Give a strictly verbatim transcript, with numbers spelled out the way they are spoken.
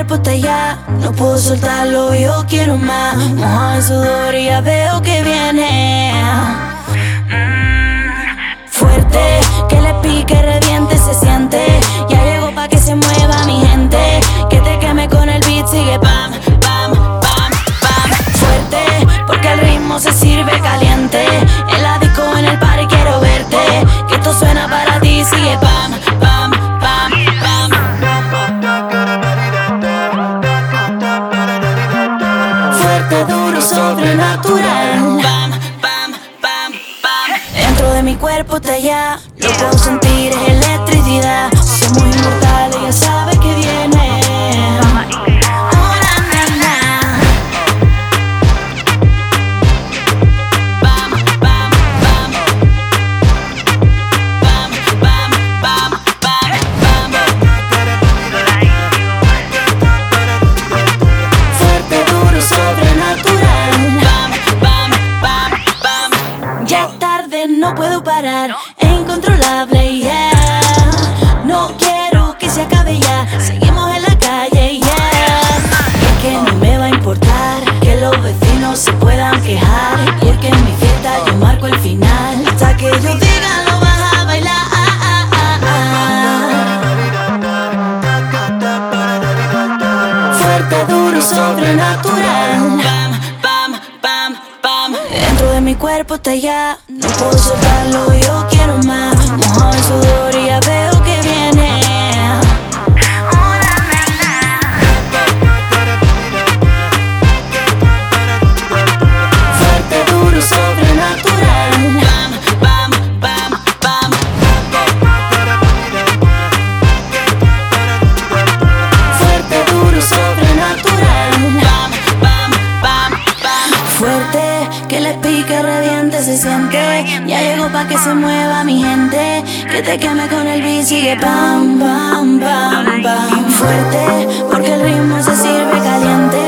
cuerpo está allá, no puedo soltarlo, yo quiero más. Mojado en sudor y ya veo que viene. Fuerte, que le pique, reviente, se siente. Ya llegó pa' que se mueva mi gente. Que te queme con el beat, sigue pam, pam, pam, pam. Fuerte, porque el ritmo se sirve caliente. En la disco, en el party quiero verte. Que esto suena para ti, sigue pam, pam, pam, pam. Fuerte, duro, sobrenatural. Pam, pam, pam, pam. Dentro de mi cuerpo está allá, lo puedo sentir, es electricidad. Somos inmortales, ya sabes que viene. Oh, na, na, na. Pam, pam, pam. Pam, pam, pam, pam, pam. Fuerte, duro, sobrenatural. Pam, pam, pam, pam. Ya es tarde, no puedo parar. Es incontrolable, yeah. No quiero que se acabe ya. Seguimos en la calle, yeah. Es que no me va a importar que los vecinos se puedan quejar, porque en mi fiesta yo marco el final. Hasta que ellos digan lo vas a bailar. Fuerte, duro, sobrenatural. Pam, pam, pam, pam. Dentro de mi cuerpo está allá, no puedo soltarlo, yo quiero más. Mojado en sudor y ya veo que viene. Oh, na, na, na. Fuerte, duro, sobrenatural. Pam, pam, pam, pam. Fuerte, duro, sobrenatural. Pam, pam, pam, pam. Fuerte, que les pique, reviente, se siente. Ya llegó pa' que se mueva mi gente. Que te queme con el beat, sigue pam, pam, pam, pam. Fuerte, porque el ritmo se sirve caliente.